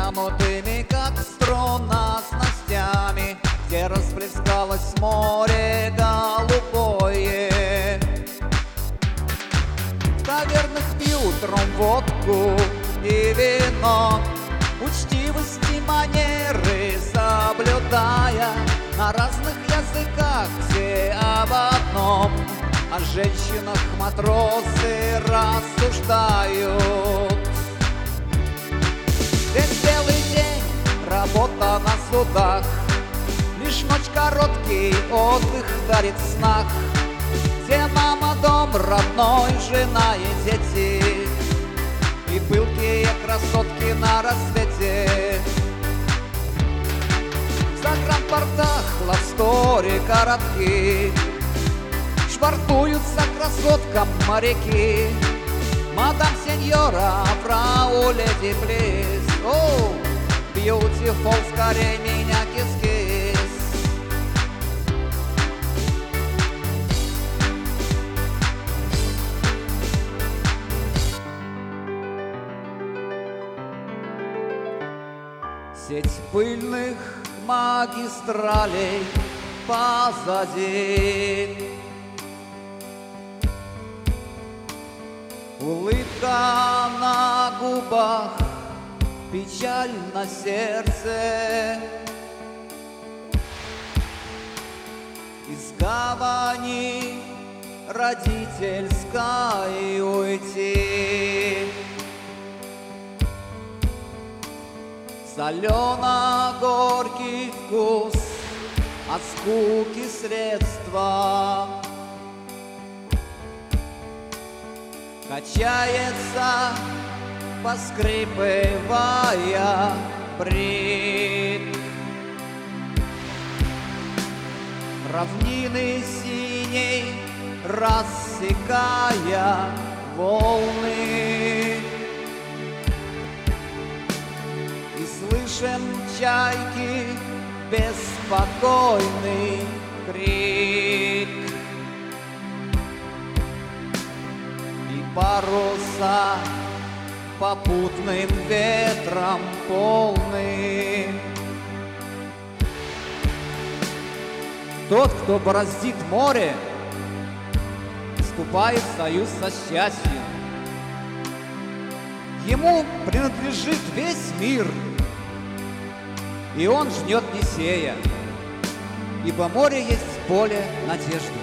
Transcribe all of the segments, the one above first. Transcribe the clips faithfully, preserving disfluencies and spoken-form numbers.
натянутыми, как струна, снастями, где расплескалось море голубое. В тавернах пьют ром, водку и вино, учтивости манеры соблюдая, на разных языках все об одном, о женщинах матросы рассуждают. Весь белый день работа на судах, лишь ночь короткий отдых дарит в снах, где мама, дом родной, жена и дети, и пылкие красотки на рассвете. В загранпортах лавстори коротки, швартуются красоткам моряки. Мадам сеньора, фрау леди плиз, о, бьютифул, скорей меня кис-кис. Сеть пыльных магистралей позади, улыбка на губах, печаль на сердце. Из гавани родительской уйти, солено-горький вкус, от скуки средства. Качается, поскрипывая брик, равнины синей рассекая волны. И слышен чайки беспокойный крик, и паруса попутным ветром полны. Тот, кто бороздит море, вступает в союз со счастьем. Ему принадлежит весь мир, и он жнет не сея, ибо море есть поле надежды.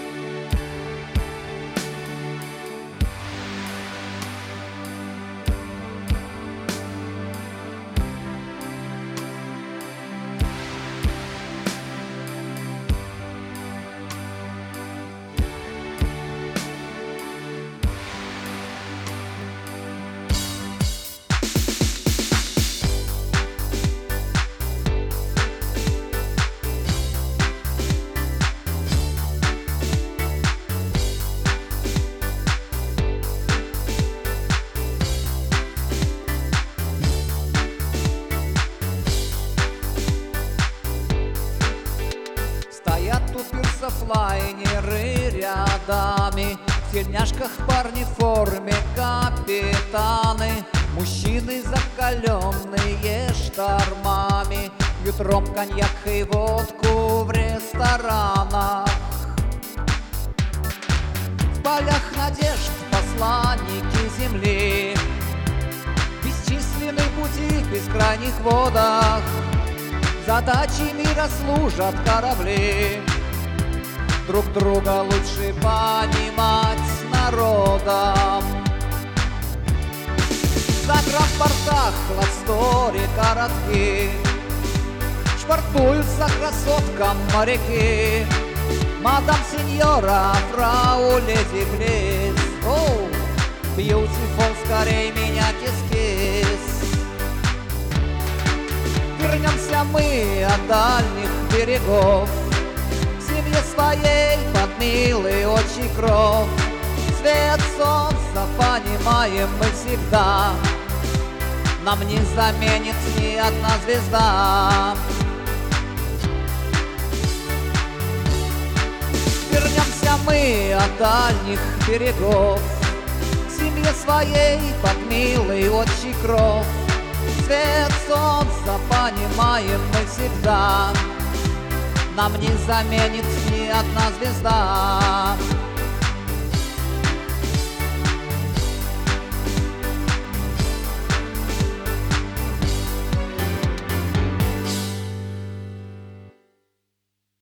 Лайнеры рядами, в тельняшках парни в форме капитаны, мужчины закаленные штормами, пьют ром, коньяк и водку в ресторанах. В полях надежд посланники земли, бесчисленны пути в бескрайних водах, задачи мира служат корабли. Друг друга лучше понимать с народом. В загранпортах лавстори коротки, швартуются красоткам моряки. Мадам сеньора, фрау леди плиз, оу, бьютифул, скорей меня кис-кис. Вернемся мы от дальних берегов, семье своей под милый отчий кров. Свет солнца понимаем мы всегда, нам не заменит ни одна звезда. Вернемся мы от дальних берегов, семье своей под милый отчий кров. Свет солнца солнца понимаем мы всегда, нам не заменит ни одна звезда.